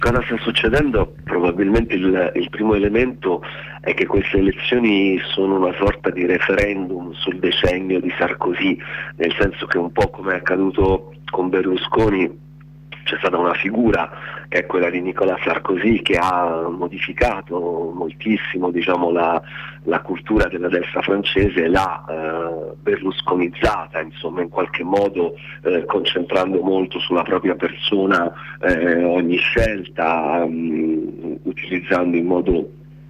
Cosa sta succedendo? Probabilmente il primo elemento è che queste elezioni sono una sorta di referendum sul decennio di Sarkozy, nel senso che un po' come è accaduto con Berlusconi c'è stata una figura che è quella di Nicolas Sarkozy, che ha modificato moltissimo, diciamo, la cultura della destra francese, l'ha berlusconizzata, insomma, in qualche modo concentrando molto sulla propria persona ogni scelta, utilizzando in modo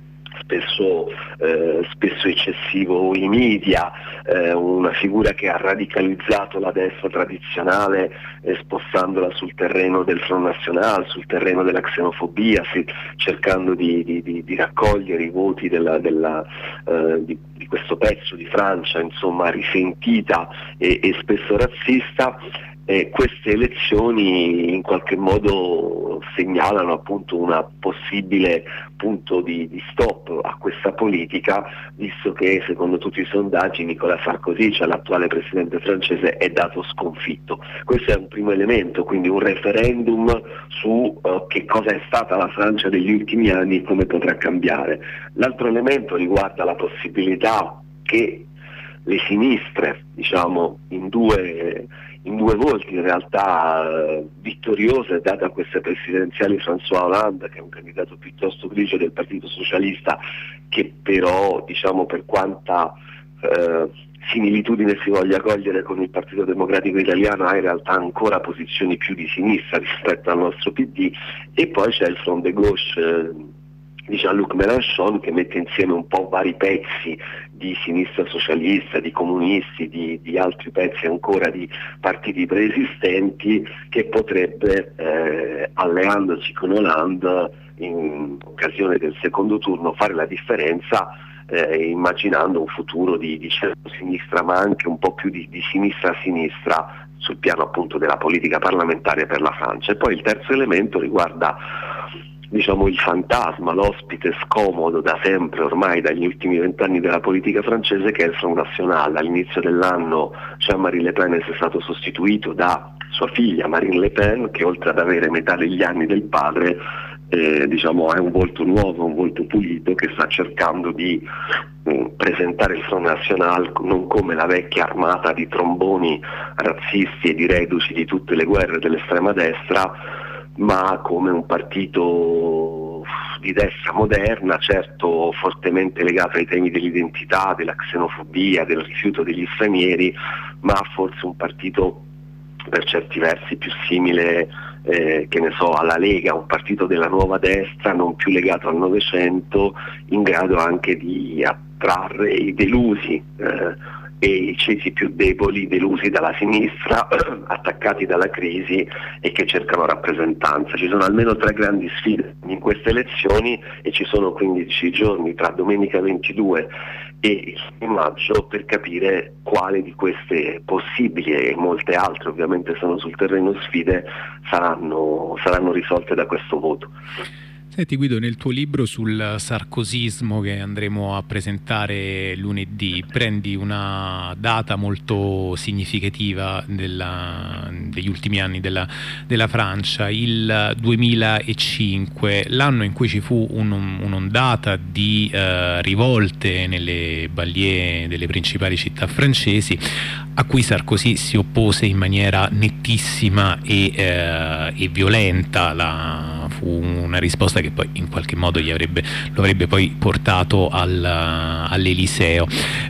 spesso eccessivo i media, una figura che ha radicalizzato la destra tradizionale, spostandola sul terreno del Front National, sul terreno della xenofobia, cercando di raccogliere i voti di questo pezzo di Francia, insomma, risentita e spesso razzista. Queste elezioni in qualche modo segnalano appunto un possibile punto di stop a questa politica, visto che secondo tutti i sondaggi Nicolas Sarkozy, cioè l'attuale presidente francese, è dato sconfitto. Questo è un primo elemento, quindi un referendum su che cosa è stata la Francia degli ultimi anni e come potrà cambiare. L'altro elemento riguarda la possibilità che le sinistre, diciamo, in due volti in realtà vittoriose, data queste presidenziali, François Hollande, che è un candidato piuttosto grigio del Partito Socialista, che però, diciamo, per quanta similitudine si voglia cogliere con il Partito Democratico Italiano, ha in realtà ancora posizioni più di sinistra rispetto al nostro PD, e poi c'è il Front de Gauche di Jean-Luc Mélenchon, che mette insieme un po' vari pezzi di sinistra socialista, di comunisti, di altri pezzi ancora di partiti preesistenti, che potrebbe, alleandosi con Hollande in occasione del secondo turno, fare la differenza, immaginando un futuro di centro-sinistra, ma anche un po' più di sinistra a sinistra sul piano appunto della politica parlamentare per la Francia. E poi il terzo elemento riguarda, diciamo, il fantasma, l'ospite scomodo da sempre, ormai dagli ultimi 20 anni della politica francese, che è il Front National. All'inizio dell'anno Jean-Marie Le Pen è stato sostituito da sua figlia Marine Le Pen, che oltre ad avere metà degli anni del padre, diciamo, è un volto nuovo, un volto pulito, che sta cercando di presentare il Front National non come la vecchia armata di tromboni razzisti e di reduci di tutte le guerre dell'estrema destra, ma come un partito di destra moderna, certo fortemente legato ai temi dell'identità, della xenofobia, del rifiuto degli stranieri, ma forse un partito per certi versi più simile, che ne so, alla Lega, un partito della nuova destra, non più legato al Novecento, in grado anche di attrarre i delusi e i ceti più deboli, delusi dalla sinistra, attaccati dalla crisi e che cercano rappresentanza. Ci sono almeno 3 grandi sfide in queste elezioni e ci sono 15 giorni tra domenica 22 e il 6 maggio per capire quale di queste possibili, e molte altre ovviamente sono sul terreno sfide, saranno risolte da questo voto. Senti Guido, nel tuo libro sul sarkozismo che andremo a presentare lunedì prendi una data molto significativa degli ultimi anni della Francia, il 2005, l'anno in cui ci fu un'ondata di rivolte nelle banlieue delle principali città francesi, a cui Sarkozy si oppose in maniera nettissima e violenta. Fu una risposta che poi in qualche modo lo avrebbe poi portato all'Eliseo.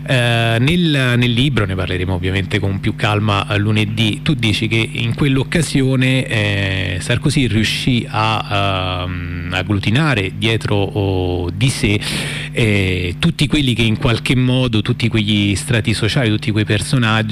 Nel libro, ne parleremo ovviamente con più calma lunedì, tu dici che in quell'occasione Sarkozy riuscì a agglutinare dietro di sé tutti quelli che in qualche modo, tutti quegli strati sociali, tutti quei personaggi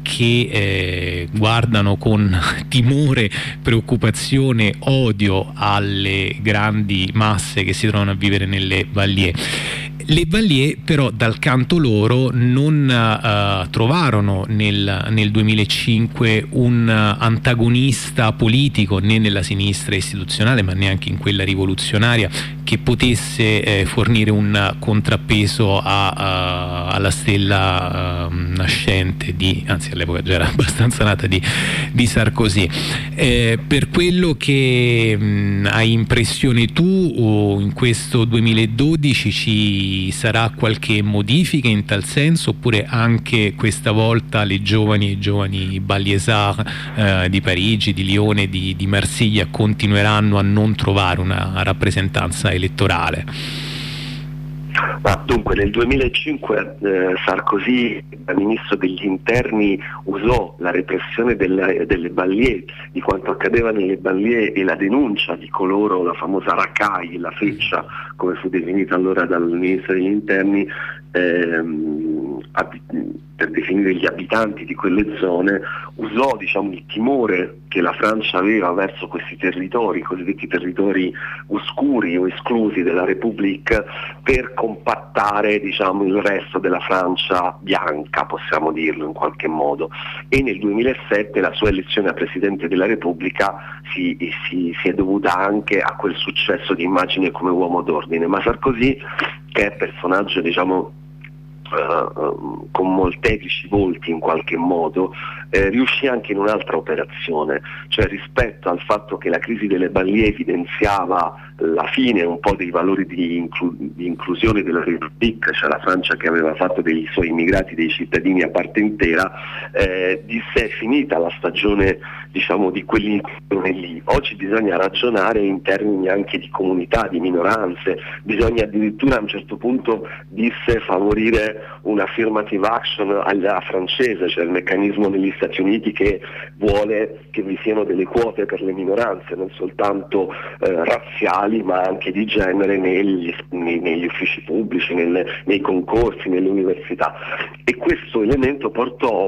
che guardano con timore, preoccupazione, odio alle grandi masse che si trovano a vivere nelle banlieue. Le Balliet però dal canto loro non trovarono nel 2005 un antagonista politico né nella sinistra istituzionale ma neanche in quella rivoluzionaria che potesse fornire un contrappeso alla stella nascente anzi all'epoca già era abbastanza nata di Sarkozy. Per quello che hai impressione tu, in questo 2012 ci sarà qualche modifica in tal senso, oppure anche questa volta i giovani Balliesard di Parigi, di Lione, di Marsiglia continueranno a non trovare una rappresentanza elettorale? Dunque nel 2005 Sarkozy, da ministro degli interni, usò la repressione delle Balliet, di quanto accadeva nelle Balliet, e la denuncia di coloro, la famosa racaille, la feccia come fu definita allora dal ministro degli interni, per definire gli abitanti di quelle zone, usò il timore che la Francia aveva verso questi territori, cosiddetti territori oscuri o esclusi della République, per compattare il resto della Francia bianca, possiamo dirlo in qualche modo. E nel 2007 la sua elezione a Presidente della Repubblica si è dovuta anche a quel successo di immagine come uomo d'ordine. Ma Sarkozy, che è personaggio con molteplici volti in qualche modo, riuscì anche in un'altra operazione, cioè rispetto al fatto che la crisi delle Balliet evidenziava la fine un po' dei valori di inclusione della République, cioè la Francia che aveva fatto dei suoi immigrati dei cittadini a parte intera, disse: è finita la stagione di quell'inclusione lì, oggi bisogna ragionare in termini anche di comunità, di minoranze, bisogna addirittura a un certo punto, disse, favorire una affirmative action alla francese, cioè il meccanismo negli Stati Uniti che vuole che vi siano delle quote per le minoranze, non soltanto razziali ma anche di genere negli uffici pubblici, nei concorsi, nelle università. E questo elemento portò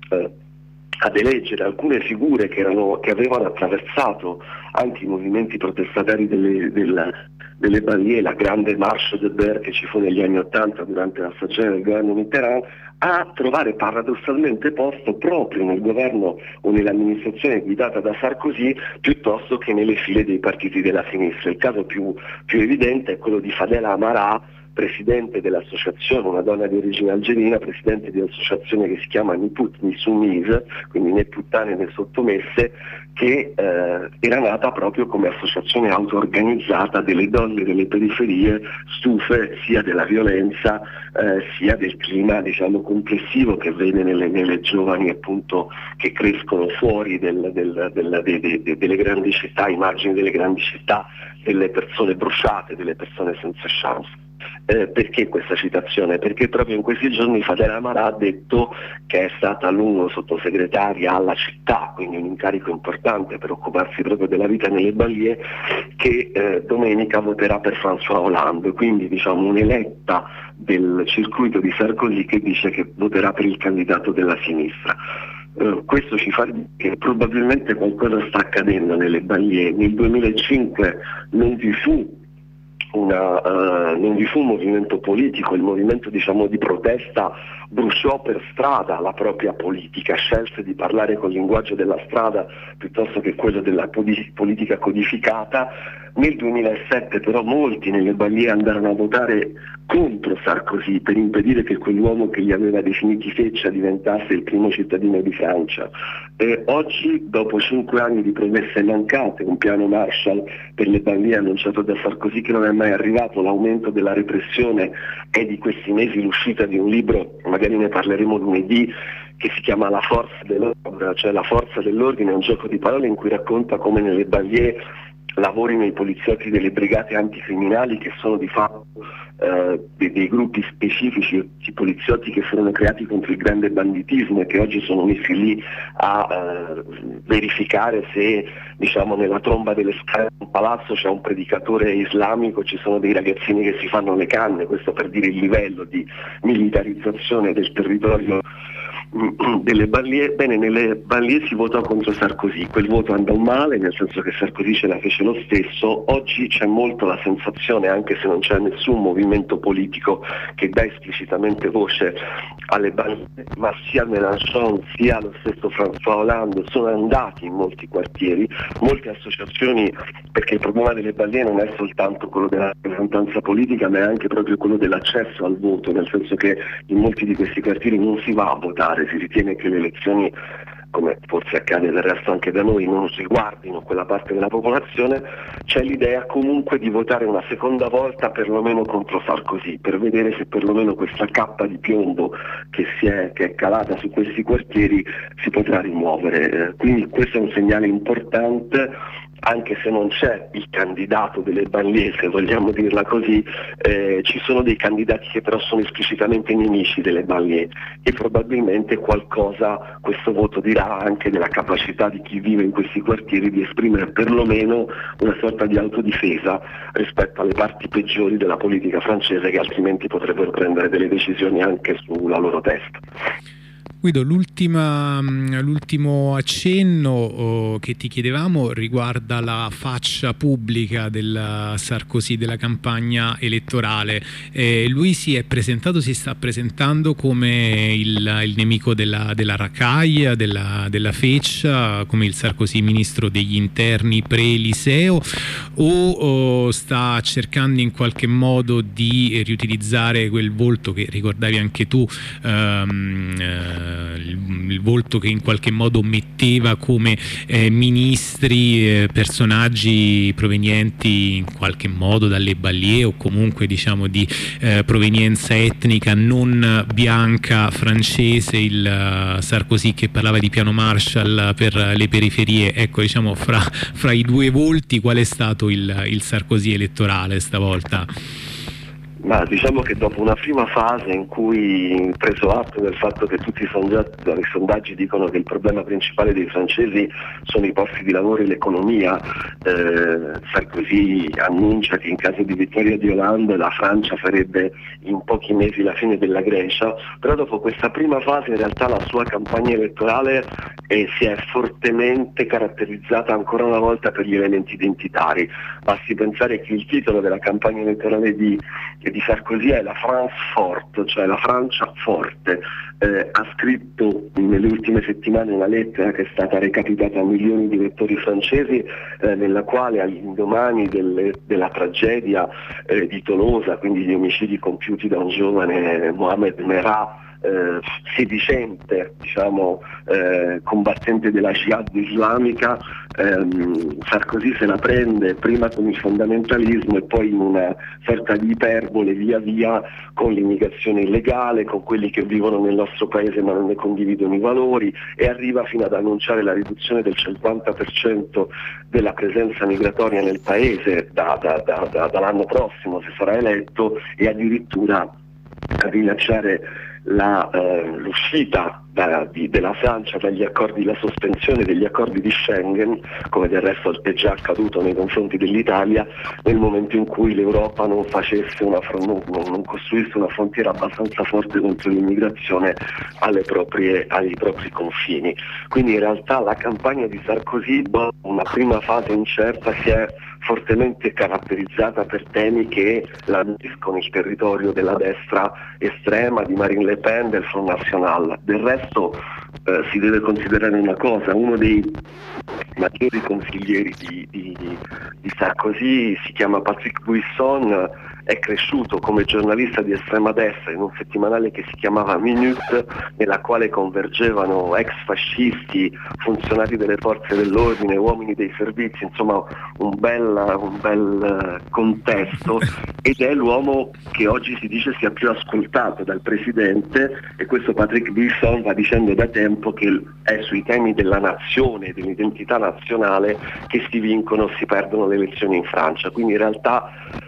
ad eleggere alcune figure che avevano attraversato anche i movimenti protestatari delle Balliet, la grande Marche de Beurre che ci fu negli anni '80 durante la stagione del governo Mitterrand, a trovare paradossalmente posto proprio nel governo o nell'amministrazione guidata da Sarkozy, piuttosto che nelle file dei partiti della sinistra. Il caso più evidente è quello di Fadela Amara, presidente dell'associazione, una donna di origine algerina, presidente di un'associazione che si chiama Ni Put Ni Soumise, quindi né puttane né sottomesse, che era nata proprio come associazione auto-organizzata delle donne delle periferie, stufe sia della violenza sia del clima complessivo che vede nelle giovani appunto che crescono fuori delle grandi città, ai margini delle grandi città, delle persone bruciate, delle persone senza chance. Perché questa citazione? Perché proprio in questi giorni Fadela Amara ha detto, che è stata a lungo sottosegretaria alla città, quindi un incarico importante per occuparsi proprio della vita nelle Balliet, che domenica voterà per François Hollande, quindi un'eletta del circuito di Sarkozy che dice che voterà per il candidato della sinistra. Questo ci fa dire che probabilmente qualcosa sta accadendo nelle Balliet. Nel 2005 non vi fu un movimento politico, il movimento di protesta bruciò per strada la propria politica, scelse di parlare col linguaggio della strada piuttosto che quello della politica codificata. Nel 2007 però molti nelle Balliet andarono a votare contro Sarkozy per impedire che quell'uomo che li aveva definiti feccia diventasse il primo cittadino di Francia. Oggi, dopo 5 anni di promesse mancate, un piano Marshall per le Balliet annunciato da Sarkozy che non è mai arrivato, l'aumento della repressione, è di questi mesi l'uscita di un libro, magari ne parleremo lunedì, che si chiama La forza dell'ordine, cioè la forza dell'ordine, è un gioco di parole in cui racconta come nelle Balliet lavorino i poliziotti delle brigate anticriminali, che sono di fatto dei gruppi specifici di poliziotti che furono creati contro il grande banditismo e che oggi sono messi lì a verificare se nella tromba delle scale di un palazzo c'è un predicatore islamico, ci sono dei ragazzini che si fanno le canne, questo per dire il livello di militarizzazione del territorio delle banlieue. Bene, nelle banlieue si votò contro Sarkozy, quel voto andò male, nel senso che Sarkozy ce la fece lo stesso. Oggi c'è molto la sensazione, anche se non c'è nessun movimento politico che dà esplicitamente voce alle banlieue, ma sia Mélenchon sia lo stesso François Hollande sono andati in molti quartieri, molte associazioni, perché il problema delle banlieue non è soltanto quello della rappresentanza politica, ma è anche proprio quello dell'accesso al voto, nel senso che in molti di questi quartieri non si va a votare, si ritiene che le elezioni, come forse accade del resto anche da noi, non riguardino quella parte della popolazione. C'è l'idea comunque di votare una seconda volta perlomeno contro Sarkozy, per vedere se perlomeno questa cappa di piombo che è calata su questi quartieri si potrà rimuovere. Quindi questo è un segnale importante, anche se non c'è il candidato delle banlieue, se vogliamo dirla così, ci sono dei candidati che però sono esplicitamente nemici delle banlieue, e probabilmente qualcosa questo voto dirà anche della capacità di chi vive in questi quartieri di esprimere perlomeno una sorta di autodifesa rispetto alle parti peggiori della politica francese, che altrimenti potrebbero prendere delle decisioni anche sulla loro testa. Guido, l'ultimo accenno che ti chiedevamo riguarda la faccia pubblica del Sarkozy, della campagna elettorale. Lui si sta presentando come il nemico della Racaille, della Feccia, come il Sarkozy ministro degli interni pre-Eliseo, o sta cercando in qualche modo di riutilizzare quel volto che ricordavi anche tu, il volto che in qualche modo metteva come ministri personaggi provenienti in qualche modo dalle banlieue, o comunque diciamo di provenienza etnica non bianca francese, il Sarkozy che parlava di piano Marshall per le periferie. Ecco, diciamo fra i due volti qual è stato il Sarkozy elettorale stavolta? Ma diciamo che dopo una prima fase in cui, preso atto del fatto che tutti i sondaggi dicono che il problema principale dei francesi sono i posti di lavoro e l'economia, Sarkozy annuncia che in caso di vittoria di Hollande la Francia farebbe in pochi mesi la fine della Grecia, però dopo questa prima fase in realtà la sua campagna elettorale si è fortemente caratterizzata ancora una volta per gli elementi identitari. Basti pensare che il titolo della campagna elettorale di Sarkozy è la France forte, cioè la Francia forte. Ha scritto nelle ultime settimane una lettera che è stata recapitata a milioni di lettori francesi, nella quale all'indomani della tragedia di Tolosa, quindi gli omicidi compiuti da un giovane Mohamed Merah, sedicente, diciamo, combattente della Jihad islamica, Sarkozy se la prende prima con il fondamentalismo e poi in una sorta di iperbole via via con l'immigrazione illegale, con quelli che vivono nel nostro paese ma non ne condividono i valori, e arriva fino ad annunciare la riduzione del 50% della presenza migratoria nel paese dall'anno prossimo, se sarà eletto, e addirittura a rilasciare l'uscita della Francia dagli accordi, la sospensione degli accordi di Schengen, come del resto è già accaduto nei confronti dell'Italia, nel momento in cui l'Europa non costruisse una frontiera abbastanza forte contro l'immigrazione ai propri confini. Quindi in realtà la campagna di Sarkozy, dopo una prima fase incerta, si è fortemente caratterizzata per temi che lambiscono il territorio della destra estrema, di Marine Le Pen, del Front National. Del resto si deve considerare una cosa: uno dei maggiori consiglieri di Sarkozy si chiama Patrick Buisson, è cresciuto come giornalista di estrema destra in un settimanale che si chiamava Minute, nella quale convergevano ex fascisti, funzionari delle forze dell'ordine, uomini dei servizi, insomma un bel contesto, ed è l'uomo che oggi si dice sia più ascoltato dal presidente, e questo Patrick Buisson va dicendo da tempo che è sui temi della nazione, dell'identità nazionale, che si vincono o si perdono le elezioni in Francia. Quindi in realtà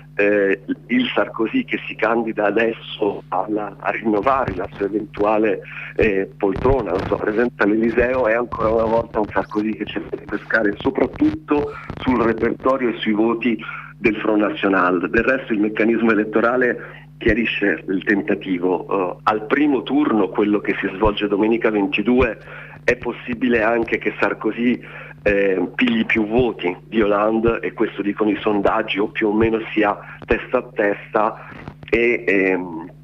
il Sarkozy che si candida adesso a rinnovare la sua eventuale poltrona, la sua presenza all'Eliseo, è ancora una volta un Sarkozy che cerca di pescare soprattutto sul repertorio e sui voti del Front National. Del resto il meccanismo elettorale chiarisce il tentativo. Al primo turno, quello che si svolge domenica 22, è possibile anche che Sarkozy pigli più voti di Hollande, e questo dicono i sondaggi, o più o meno sia testa a testa e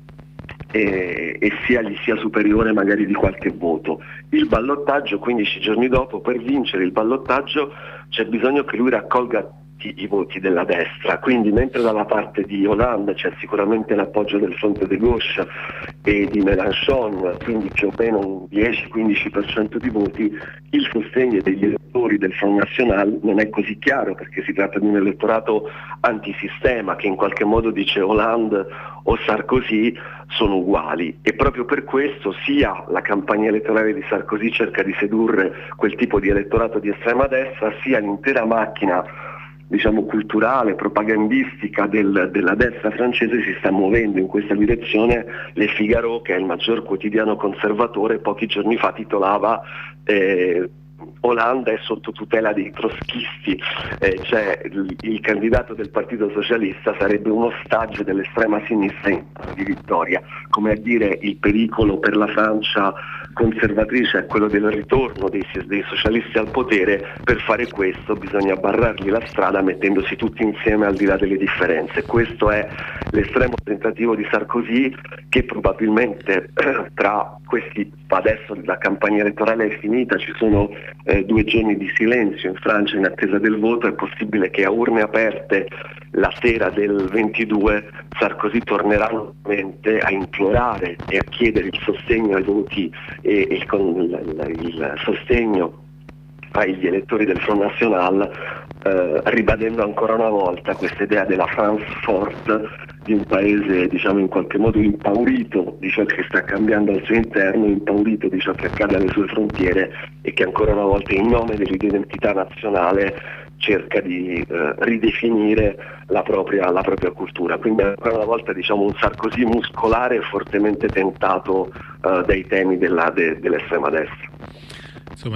gli sia superiore magari di qualche voto. Il ballottaggio, 15 giorni dopo, per vincere il ballottaggio c'è bisogno che lui raccolga i voti della destra, quindi mentre dalla parte di Hollande c'è sicuramente l'appoggio del Fronte de Gauche e di Mélenchon, quindi più o meno un 10-15% di voti, il sostegno degli elettori del Front National non è così chiaro, perché si tratta di un elettorato antisistema che in qualche modo dice Hollande o Sarkozy sono uguali, e proprio per questo sia la campagna elettorale di Sarkozy cerca di sedurre quel tipo di elettorato di estrema destra, sia l'intera macchina, diciamo, culturale, propagandistica della destra francese si sta muovendo in questa direzione. Le Figaro, che è il maggior quotidiano conservatore, pochi giorni fa titolava Hollande è sotto tutela dei trotskisti, cioè il candidato del Partito Socialista sarebbe un ostaggio dell'estrema sinistra in caso di vittoria, come a dire il pericolo per la Francia conservatrice è quello del ritorno dei socialisti al potere. Per fare questo bisogna barrargli la strada mettendosi tutti insieme al di là delle differenze. Questo è l'estremo tentativo di Sarkozy, che probabilmente tra questi, adesso la campagna elettorale è finita, ci sono 2 giorni di silenzio in Francia in attesa del voto, è possibile che a urne aperte la sera del 22 Sarkozy tornerà nuovamente a implorare e a chiedere il sostegno ai voti e il sostegno agli elettori del Front National, ribadendo ancora una volta questa idea della France forte, di un paese, diciamo, in qualche modo impaurito di ciò che sta cambiando al suo interno, impaurito di ciò che accade alle sue frontiere, e che ancora una volta in nome dell'identità nazionale cerca di ridefinire la propria cultura. Quindi ancora una volta, diciamo, un Sarkozy muscolare fortemente tentato dai temi dell'estrema destra.